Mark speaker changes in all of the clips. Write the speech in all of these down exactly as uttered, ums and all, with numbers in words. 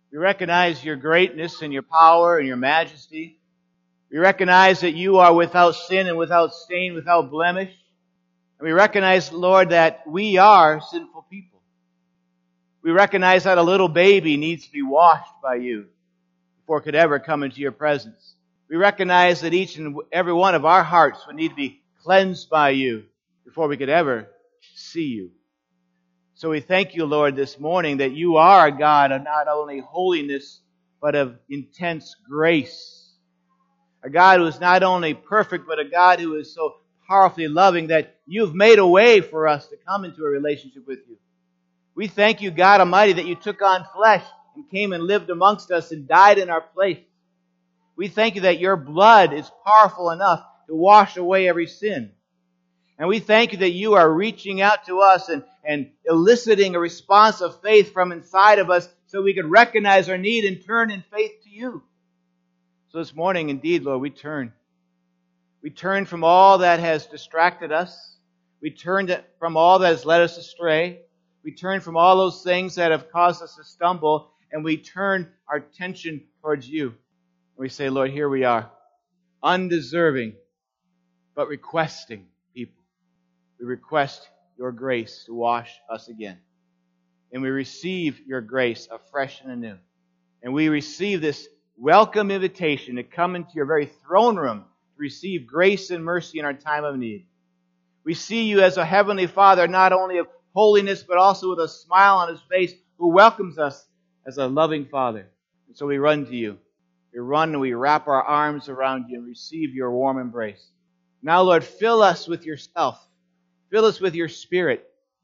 Speaker 1: We recognize your greatness and your power and your majesty. We recognize that you are without sin and without stain, without blemish. And we recognize, Lord, that we are sinful people. We recognize that a little baby needs to be washed by you before it could ever come into your presence. We recognize that each and every one of our hearts would need to be cleansed by you before we could ever see you. So we thank you, Lord, this morning that you are a God of not only holiness, but of intense grace. A God who is not only perfect, but a God who is so powerfully loving that you've made a way for us to come into a relationship with you. We thank you, God Almighty, that you took on flesh and came and lived amongst us and died in our place. We thank you that your blood is powerful enough to wash away every sin. And we thank you that you are reaching out to us and, and eliciting a response of faith from inside of us so we can recognize our need and turn in faith to you. So this morning, indeed, Lord, we turn. We turn from all that has distracted us. We turn from all that has led us astray. We turn from all those things that have caused us to stumble, and we turn our attention towards you. We say, Lord, here we are, undeserving, but requesting people. We request your grace to wash us again. And we receive your grace afresh and anew. And we receive this welcome invitation to come into your very throne room to receive grace and mercy in our time of need. We see you as a heavenly Father, not only of holiness, but also with a smile on his face, who welcomes us as a loving Father. And so we run to you. We run and we wrap our arms around you and receive your warm embrace. Now, Lord, fill us with yourself. Fill us with your Spirit.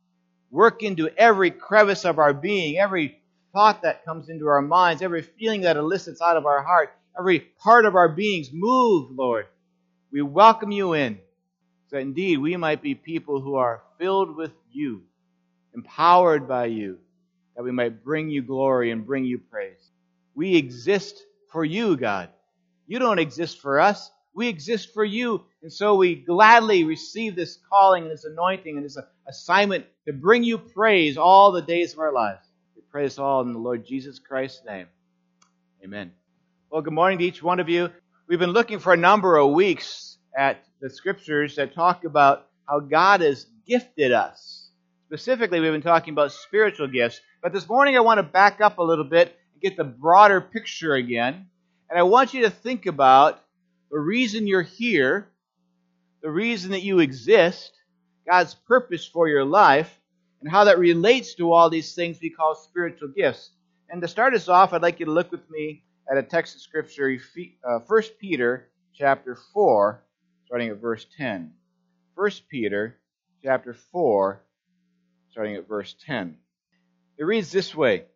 Speaker 1: Work into every crevice of our being, every thought that comes into our minds, every feeling that elicits out of our heart, every part of our beings. Move, Lord. We welcome you in, so that indeed we might be people who are filled with you, empowered by you, that we might bring you glory and bring you praise. We exist for you, God. You don't exist for us. We exist for you. And so we gladly receive this calling and this anointing and this assignment to bring you praise all the days of our lives. We pray this all in the Lord Jesus Christ's name. Amen. Well, good morning to each one of you. We've been looking for a number of weeks at the scriptures that talk about how God has gifted us. Specifically, we've been talking about spiritual gifts. But this morning I want to back up a little bit and get the broader picture again. And I want you to think about the reason you're here, the reason that you exist, God's purpose for your life, and how that relates to all these things we call spiritual gifts. And to start us off, I'd like you to look with me at a text of Scripture, First Peter chapter four, starting at verse ten. First Peter chapter four, starting at verse ten. It reads this way: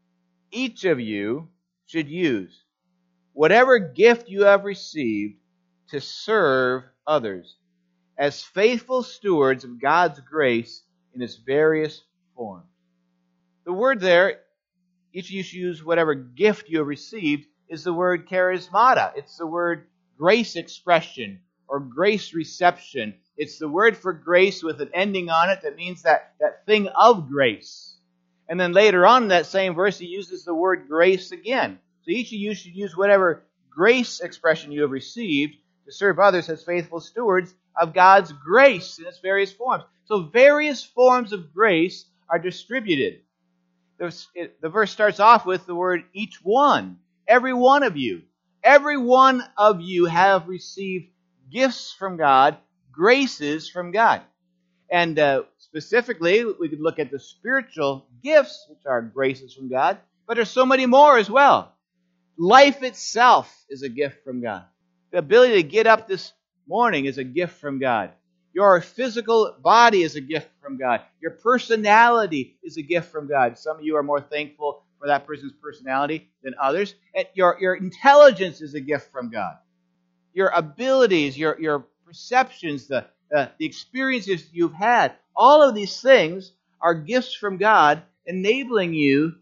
Speaker 1: each of you should use whatever gift you have received to serve others as faithful stewards of God's grace in its various forms. The word there, each of you should use whatever gift you have received, is the word charismata. It's the word grace expression or grace reception. It's the word for grace with an ending on it that means that, that thing of grace. And then later on in that same verse, he uses the word grace again. So each of you should use whatever grace expression you have received to serve others as faithful stewards of God's grace in its various forms. So various forms of grace are distributed. The, it, the verse starts off with the word each one. Every one of you. Every one of you have received gifts from God, graces from God. And uh, specifically, we could look at the spiritual gifts, which are graces from God, but there's so many more as well. Life itself is a gift from God. The ability to get up this morning is a gift from God. Your physical body is a gift from God. Your personality is a gift from God. Some of you are more thankful for that person's personality than others. And your, your intelligence is a gift from God. Your abilities, your, your perceptions, the, uh, the experiences you've had, all of these things are gifts from God, enabling you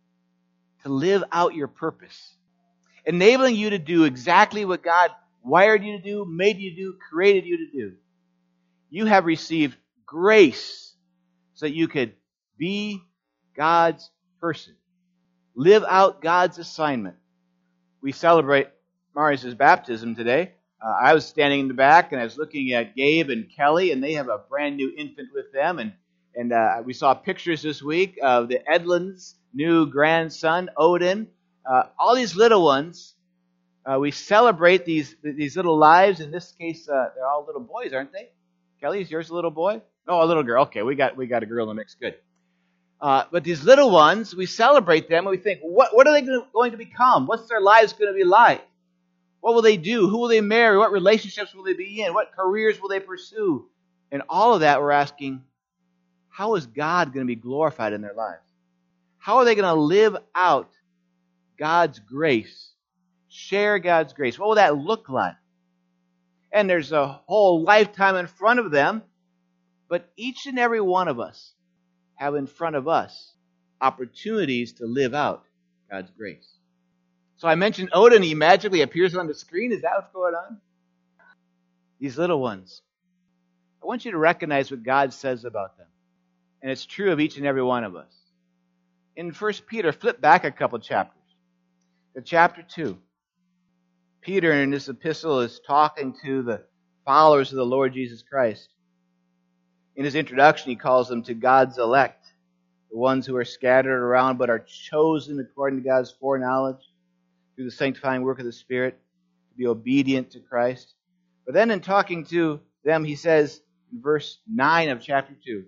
Speaker 1: to live out your purpose. Enabling you to do exactly what God wired you to do, made you to do, created you to do. You have received grace so that you could be God's person. live out God's assignment. We celebrate Marius' baptism today. Uh, I was standing in the back and I was looking at Gabe and Kelly, and they have a brand new infant with them. And, and uh, we saw pictures this week of the Edlins' new grandson, Odin. Uh, all these little ones, uh, we celebrate these these little lives. In this case, uh, they're all little boys, aren't they? Kelly, is yours a little boy? No, a little girl. Okay, we got we got a girl in the mix. Good. Uh, but these little ones, we celebrate them and we think, what, what are they going to become? What's their lives going to be like? What will they do? Who will they marry? What relationships will they be in? What careers will they pursue? And all of that we're asking, how is God going to be glorified in their lives? How are they going to live out God's grace? Share God's grace? What will that look like? And there's a whole lifetime in front of them, but each and every one of us have in front of us opportunities to live out God's grace. So I mentioned Odin, he magically appears on the screen. Is that what's going on? These little ones. I want you to recognize what God says about them. And it's true of each and every one of us. In First Peter, flip back a couple chapters. To chapter two. Peter in this epistle is talking to the followers of the Lord Jesus Christ. In his introduction, he calls them to God's elect, the ones who are scattered around but are chosen according to God's foreknowledge through the sanctifying work of the Spirit to be obedient to Christ. But then in talking to them, he says in verse nine of chapter two,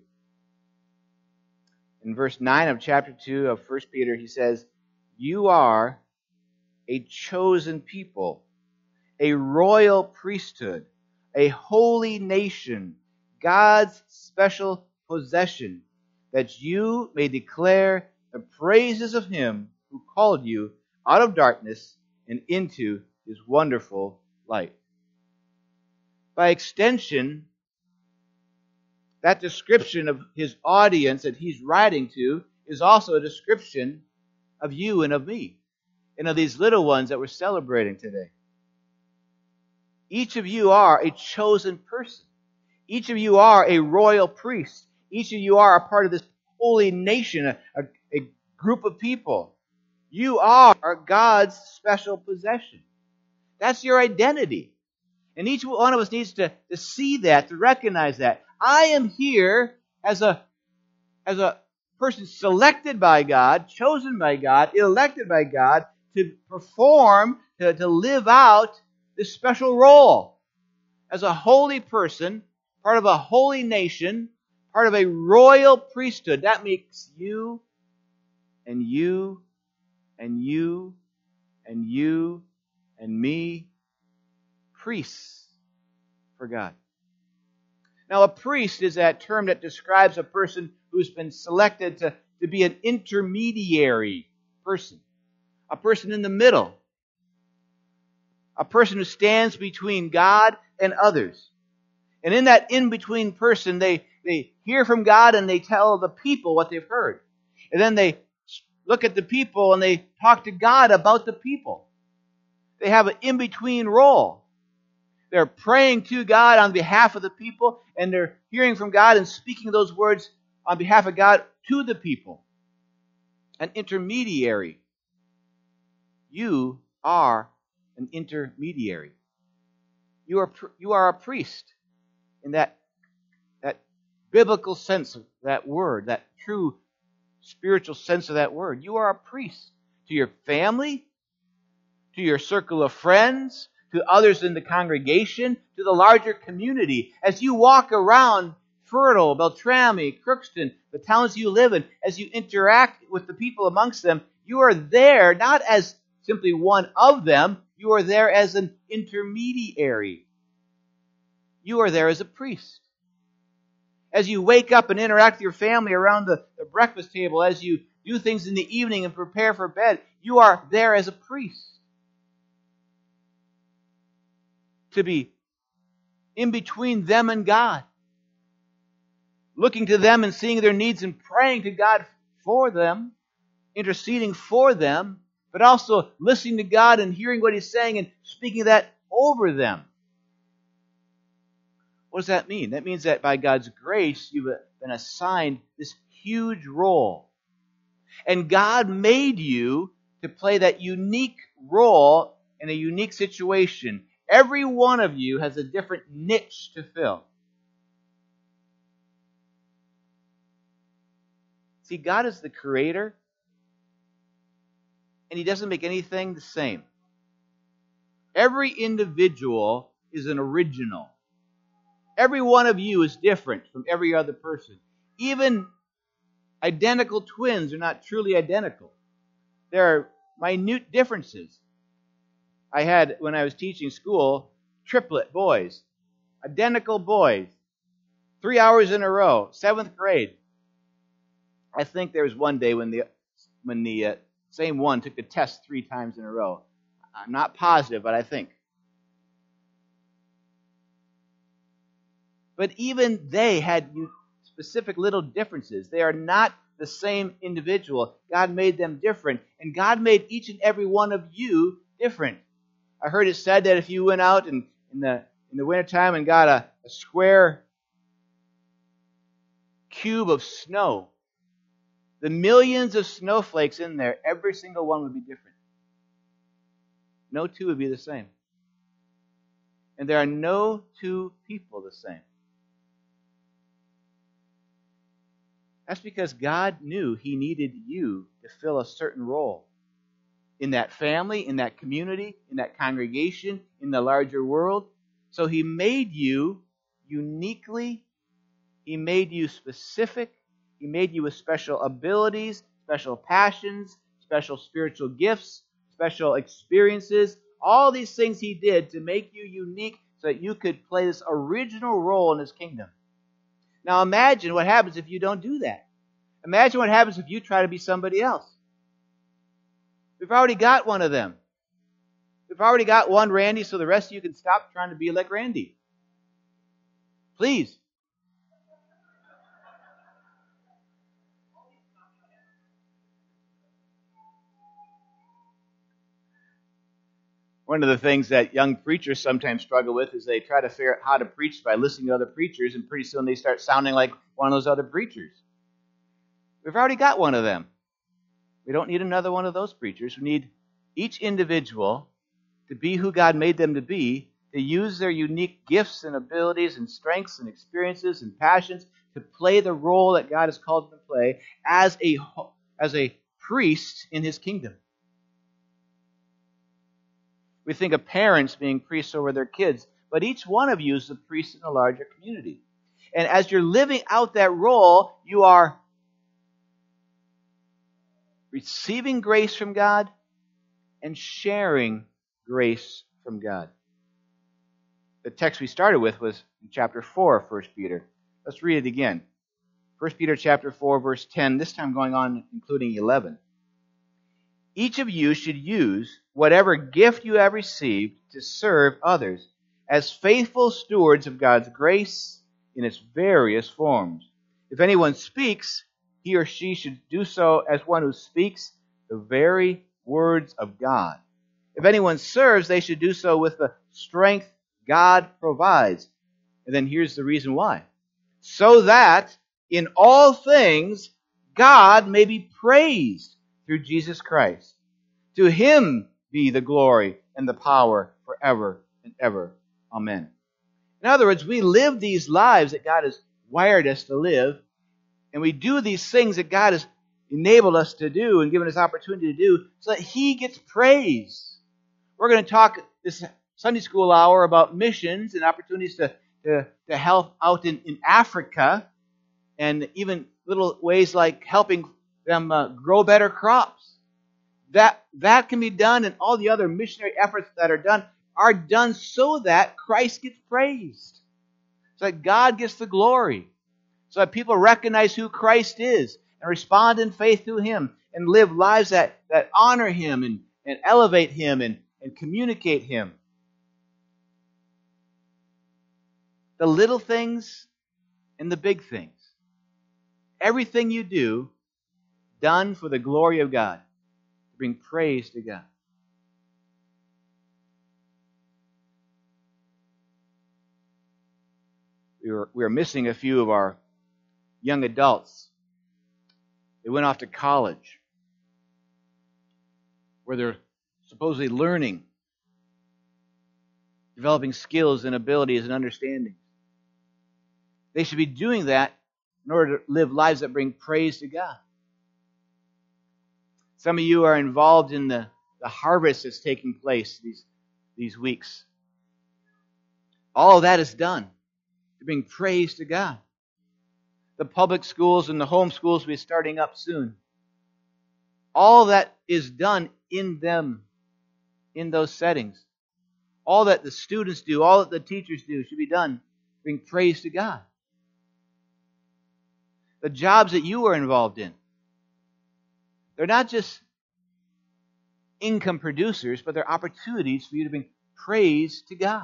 Speaker 1: in verse nine of chapter two of First Peter, he says, "You are a chosen people, a royal priesthood, a holy nation, God's special possession, that you may declare the praises of Him who called you out of darkness and into His wonderful light." By extension, that description of His audience that He's writing to is also a description of you and of me, and of these little ones that we're celebrating today. Each of you are a chosen person. Each of you are a royal priest. Each of you are a part of this holy nation, a, a, a group of people. You are God's special possession. That's your identity. And each one of us needs to, to see that, to recognize that. I am here as a, as a person selected by God, chosen by God, elected by God to perform, to, to live out this special role. As a holy person, part of a holy nation, part of a royal priesthood. That makes you and you and you and you and me priests for God. Now, a priest is that term that describes a person who's been selected to, to be an intermediary person, a person in the middle, a person who stands between God and others. And in that in-between person, they, they hear from God and they tell the people what they've heard. And then they look at the people and they talk to God about the people. They have an in-between role. They're praying to God on behalf of the people, and they're hearing from God and speaking those words on behalf of God to the people. An intermediary. You are an intermediary. You are, you are a priest. In that, that biblical sense of that word, that true spiritual sense of that word. You are a priest to your family, to your circle of friends, to others in the congregation, to the larger community. As you walk around Fertile, Beltrami, Crookston, the towns you live in, as you interact with the people amongst them, you are there not as simply one of them, you are there as an intermediary. You are there as a priest. As you wake up and interact with your family around the, the breakfast table, as you do things in the evening and prepare for bed, you are there as a priest. To be in between them and God. Looking to them and seeing their needs and praying to God for them, interceding for them, but also listening to God and hearing what He's saying and speaking that over them. What does that mean? That means that by God's grace, you've been assigned this huge role. And God made you to play that unique role in a unique situation. Every one of you has a different niche to fill. See, God is the creator, and He doesn't make anything the same. Every individual is an original. Every one of you is different from every other person. Even identical twins are not truly identical. There are minute differences. I had, when I was teaching school, triplet boys, identical boys, three hours in a row, seventh grade. I think there was one day when the when the uh, same one took the test three times in a row. I'm not positive, but I think. But even they had specific little differences. They are not the same individual. God made them different, and God made each and every one of you different. I heard it said that if you went out in, in the in the wintertime and got a, a square cube of snow, the millions of snowflakes in there, every single one would be different. No two would be the same. And there are no two people the same. That's because God knew He needed you to fill a certain role in that family, in that community, in that congregation, in the larger world. So He made you uniquely. He made you specific. He made you with special abilities, special passions, special spiritual gifts, special experiences. All these things He did to make you unique so that you could play this original role in His kingdom. Now imagine what happens if you don't do that. Imagine what happens if you try to be somebody else. We've already got one of them. We've already got one Randy, so the rest of you can stop trying to be like Randy. Please. One of the things that young preachers sometimes struggle with is they try to figure out how to preach by listening to other preachers, and pretty soon they start sounding like one of those other preachers. We've already got one of them. We don't need another one of those preachers. We need each individual to be who God made them to be, to use their unique gifts and abilities and strengths and experiences and passions to play the role that God has called them to play as a, as a priest in His kingdom. We think of parents being priests over their kids, but each one of you is a priest in a larger community. And as you're living out that role, you are receiving grace from God and sharing grace from God. The text we started with was in chapter four of First Peter. Let's read it again. First Peter chapter four, verse ten, this time going on including eleven. Each of you should use whatever gift you have received to serve others as faithful stewards of God's grace in its various forms. If anyone speaks, he or she should do so as one who speaks the very words of God. If anyone serves, they should do so with the strength God provides. And then here's the reason why. So that in all things God may be praised through Jesus Christ. To Him be the glory and the power forever and ever. Amen. In other words, we live these lives that God has wired us to live, and we do these things that God has enabled us to do and given us opportunity to do so that He gets praise. We're going to talk this Sunday school hour about missions and opportunities to, to, to help out in, in Africa, and even little ways like helping them uh, grow better crops. That, that can be done, and all the other missionary efforts that are done are done so that Christ gets praised, so that God gets the glory, so that people recognize who Christ is and respond in faith to Him and live lives that, that honor Him and, and elevate Him and, and communicate Him. The little things and the big things. Everything you do, done for the glory of God, to bring praise to God. We were, we were missing a few of our young adults. They went off to college. where they're supposedly learning, developing skills and abilities and understanding. They should be doing that in order to live lives that bring praise to God. Some of you are involved in the, the harvest that's taking place these, these weeks. All of that is done to bring praise to God. The public schools and the home schools will be starting up soon. All that is done in them, in those settings. All that the students do, all that the teachers do should be done to bring praise to God. The jobs that you are involved in, they're not just income producers, but they're opportunities for you to bring praise to God.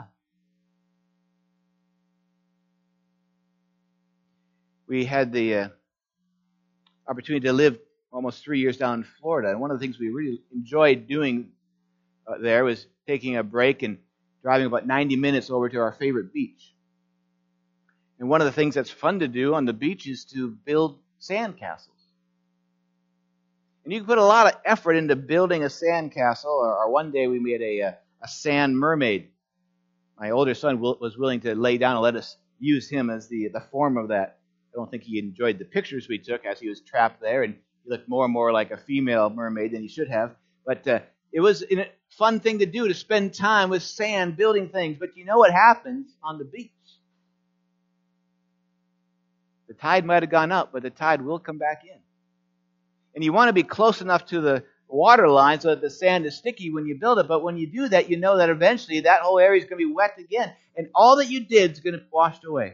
Speaker 1: We had the uh, opportunity to live almost three years down in Florida, and one of the things we really enjoyed doing uh, there was taking a break and driving about ninety minutes over to our favorite beach. And one of the things that's fun to do on the beach is to build sandcastles. And you can put a lot of effort into building a sandcastle, or, or one day we made a, a, a sand mermaid. My older son will, was willing to lay down and let us use him as the, the form of that. I don't think he enjoyed the pictures we took as he was trapped there, and he looked more and more like a female mermaid than he should have. But uh, it was a fun thing to do, to spend time with sand building things. But you know what happens on the beach? The tide might have gone up, but the tide will come back in. And you want to be close enough to the water line so that the sand is sticky when you build it. But when you do that, you know that eventually that whole area is going to be wet again. And all that you did is going to be washed away.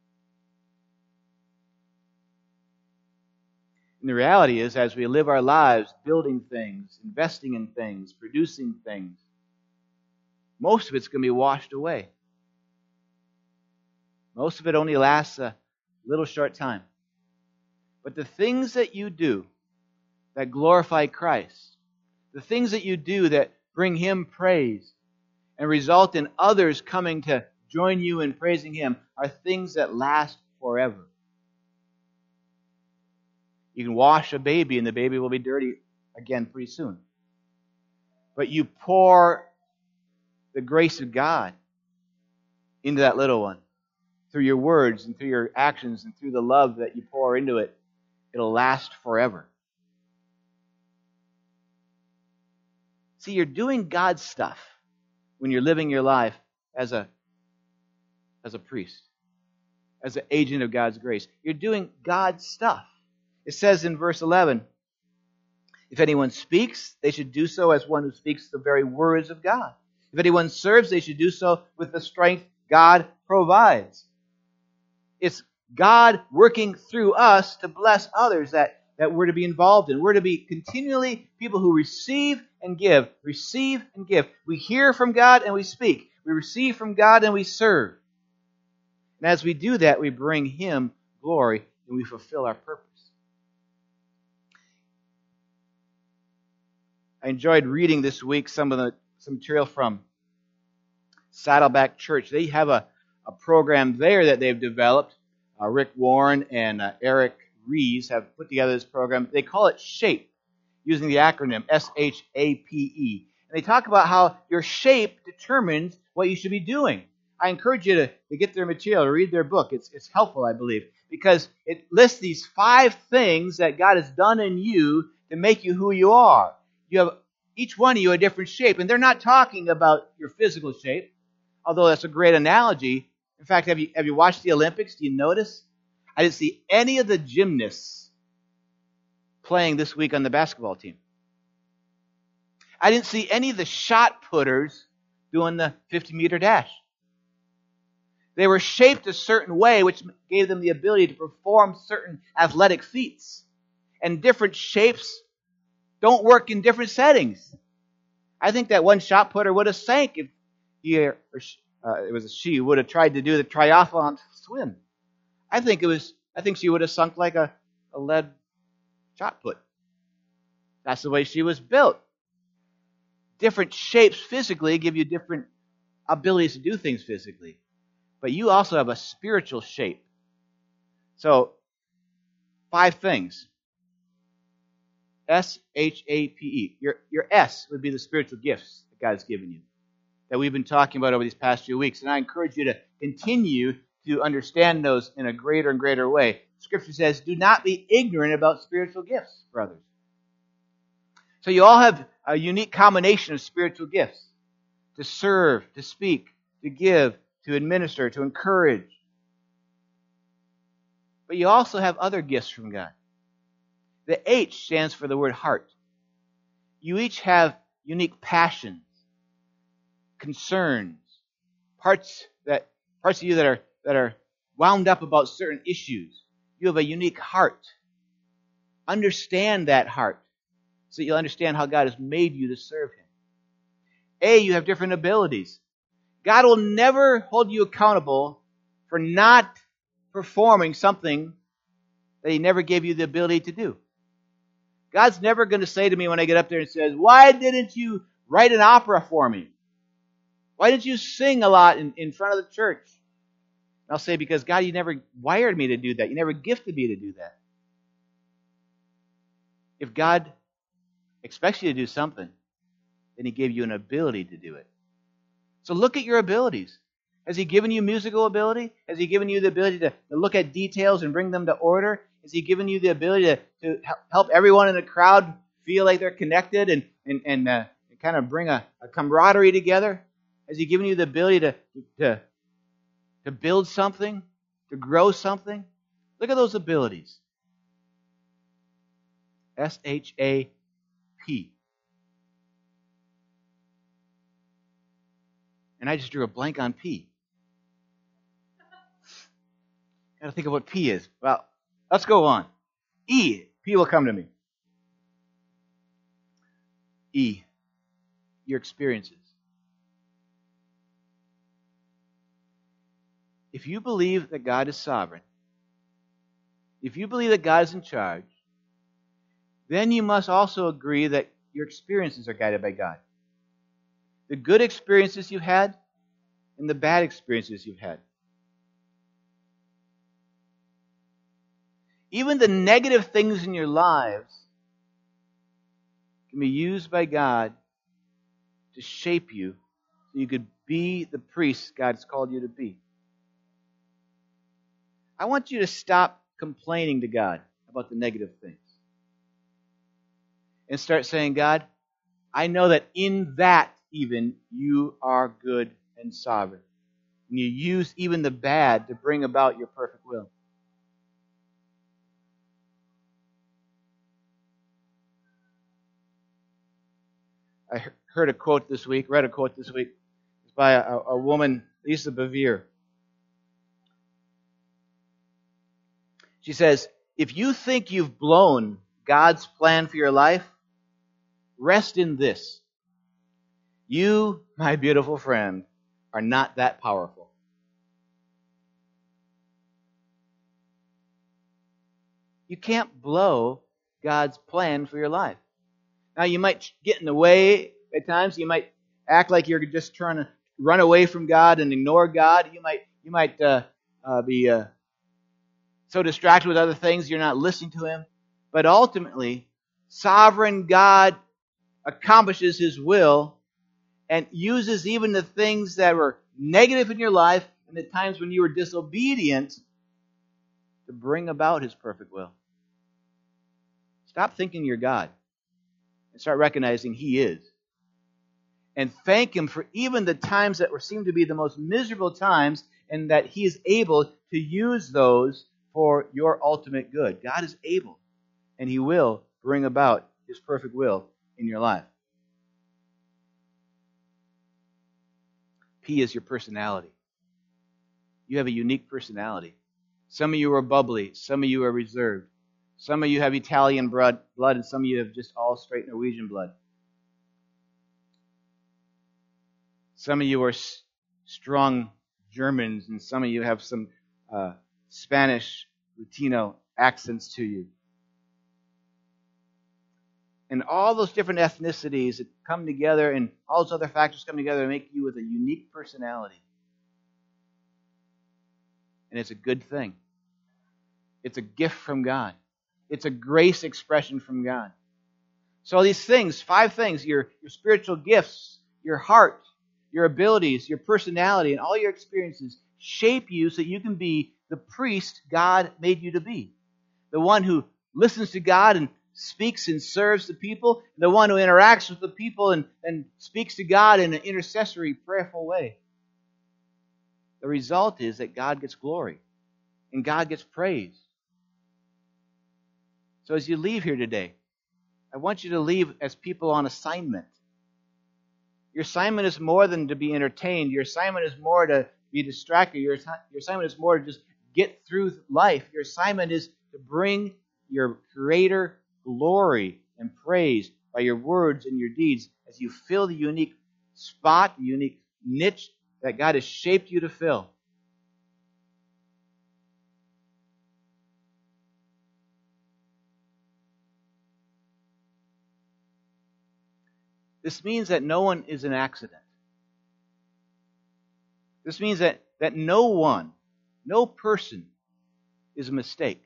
Speaker 1: And the reality is, as we live our lives building things, investing in things, producing things, most of it's going to be washed away. Most of it only lasts a little short time. But the things that you do that glorify Christ, the things that you do that bring Him praise and result in others coming to join you in praising Him, are things that last forever. You can wash a baby and the baby will be dirty again pretty soon. But you pour the grace of God into that little one through your words and through your actions and through the love that you pour into it. It'll last forever. See, you're doing God's stuff when you're living your life as a, as a priest, as an agent of God's grace. You're doing God's stuff. It says in verse eleven, if anyone speaks, they should do so as one who speaks the very words of God. If anyone serves, they should do so with the strength God provides. It's God working through us to bless others that, that we're to be involved in. We're to be continually people who receive and give, receive and give. We hear from God and we speak. We receive from God and we serve. And as we do that, we bring Him glory and we fulfill our purpose. I enjoyed reading this week some of the some material from Saddleback Church. They have a, a program there that they've developed. Uh, Rick Warren and uh, Eric Rees have put together this program. They call it SHAPE, using the acronym S H A P E. And they talk about how your shape determines what you should be doing. I encourage you to, to get their material, to read their book. It's, it's helpful, I believe, because it lists these five things that God has done in you to make you who you are. You have each one of you a different shape. And they're not talking about your physical shape, although that's a great analogy. In fact, have you have you watched the Olympics? Do you notice? I didn't see any of the gymnasts playing this week on the basketball team. I didn't see any of the shot putters doing the fifty-meter dash. They were shaped a certain way, which gave them the ability to perform certain athletic feats. And different shapes don't work in different settings. I think that one shot putter would have sank if he or she, uh, it was a she would have tried to do the triathlon swim. I think it was. I think she would have sunk like a, a lead shot put. That's the way she was built. Different shapes physically give you different abilities to do things physically, but you also have a spiritual shape. So, five things. S H A P E. Your, your S would be the spiritual gifts that God has given you, that we've been talking about over these past few weeks. And I encourage you to continue to understand those in a greater and greater way. Scripture says, do not be ignorant about spiritual gifts, brothers. So you all have a unique combination of spiritual gifts: to serve, to speak, to give, to administer, to encourage. But you also have other gifts from God. The H stands for the word heart. You each have unique passions, concerns, parts that parts of you that are that are wound up about certain issues. You have a unique heart. Understand that heart so that you'll understand how God has made you to serve Him. A, you have different abilities. God will never hold you accountable for not performing something that He never gave you the ability to do. God's never going to say to me when I get up there and says, why didn't you write an opera for me? Why didn't you sing a lot in, in front of the church? And I'll say, because God, you never wired me to do that. You never gifted me to do that. If God expects you to do something, then He gave you an ability to do it. So look at your abilities. Has He given you musical ability? Has He given you the ability to, to look at details and bring them to order? Has He given you the ability to, to help everyone in the crowd feel like they're connected and, and, and uh, kind of bring a, a camaraderie together? Has He given you the ability to, to, to build something, to grow something? Look at those abilities. S H A P. And I just drew a blank on P. Got to think of what P is. Well, let's go on. E. P will come to me. E. Your experiences. If you believe that God is sovereign, if you believe that God is in charge, then you must also agree that your experiences are guided by God. The good experiences you've had and the bad experiences you've had. Even the negative things in your lives can be used by God to shape you so you could be the priest God has called you to be. I want you to stop complaining to God about the negative things and start saying, God, I know that in that even you are good and sovereign. And you use even the bad to bring about your perfect will. I heard a quote this week, read a quote this week. It's by a, a woman, Lisa Bevere. She says, if you think you've blown God's plan for your life, rest in this. You, my beautiful friend, are not that powerful. You can't blow God's plan for your life. Now, you might get in the way at times. You might act like you're just trying to run away from God and ignore God. You might you might uh, uh, be uh, so distracted with other things you're not listening to Him. But ultimately, sovereign God accomplishes His will and uses even the things that were negative in your life and the times when you were disobedient to bring about His perfect will. Stop thinking you're God and start recognizing He is. And thank Him for even the times that seem to be the most miserable times, and that He is able to use those for your ultimate good. God is able, and He will bring about His perfect will in your life. P is your personality. You have a unique personality. Some of you are bubbly. Some of you are reserved. Some of you have Italian blood, blood, and some of you have just all straight Norwegian blood. Some of you are s- strong Germans, and some of you have some uh, Spanish, Latino accents to you. And all those different ethnicities that come together, and all those other factors come together to make you with a unique personality. And it's a good thing. It's a gift from God. It's a grace expression from God. So these things, five things, your, your spiritual gifts, your heart, your abilities, your personality, and all your experiences shape you so you can be the priest God made you to be. The one who listens to God and speaks and serves the people. The one who interacts with the people and, and speaks to God in an intercessory, prayerful way. The result is that God gets glory and God gets praise. So as you leave here today, I want you to leave as people on assignment. Your assignment is more than to be entertained. Your assignment is more to be distracted. Your, your assignment is more to just get through life. Your assignment is to bring your Creator glory and praise by your words and your deeds as you fill the unique spot, the unique niche that God has shaped you to fill. This means that no one is an accident. This means that, that no one, no person is a mistake.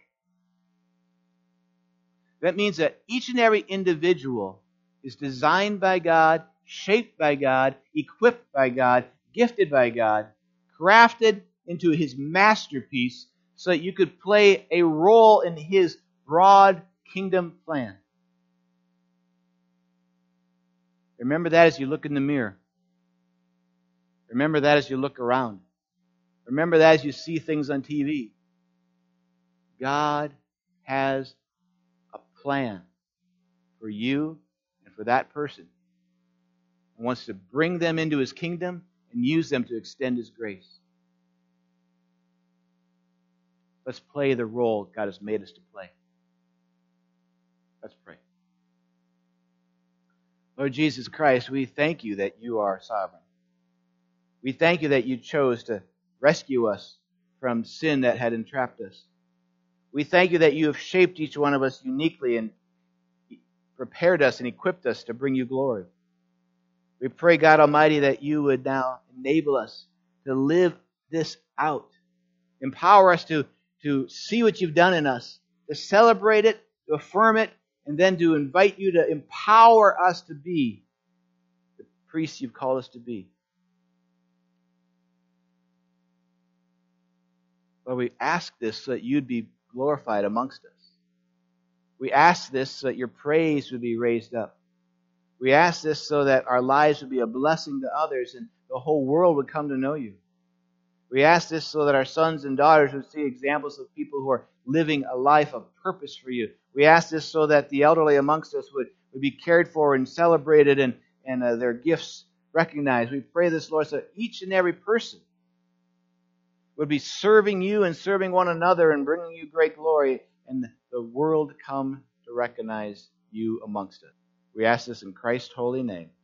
Speaker 1: That means that each and every individual is designed by God, shaped by God, equipped by God, gifted by God, crafted into His masterpiece so that you could play a role in His broad kingdom plan. Remember that as you look in the mirror. Remember that as you look around. Remember that as you see things on T V. God has a plan for you and for that person. He wants to bring them into His kingdom and use them to extend His grace. Let's play the role God has made us to play. Let's pray. Lord Jesus Christ, we thank You that You are sovereign. We thank You that You chose to rescue us from sin that had entrapped us. We thank You that You have shaped each one of us uniquely and prepared us and equipped us to bring You glory. We pray, God Almighty, that You would now enable us to live this out. Empower us to, to see what You've done in us, to celebrate it, to affirm it, and then to invite You to empower us to be the priests You've called us to be. Lord, we ask this so that You'd be glorified amongst us. We ask this so that Your praise would be raised up. We ask this so that our lives would be a blessing to others and the whole world would come to know You. We ask this so that our sons and daughters would see examples of people who are living a life of purpose for You. We ask this so that the elderly amongst us would, would be cared for and celebrated and, and uh, their gifts recognized. We pray this, Lord, so that each and every person would be serving You and serving one another and bringing You great glory, and the world come to recognize You amongst us. We ask this in Christ's holy name.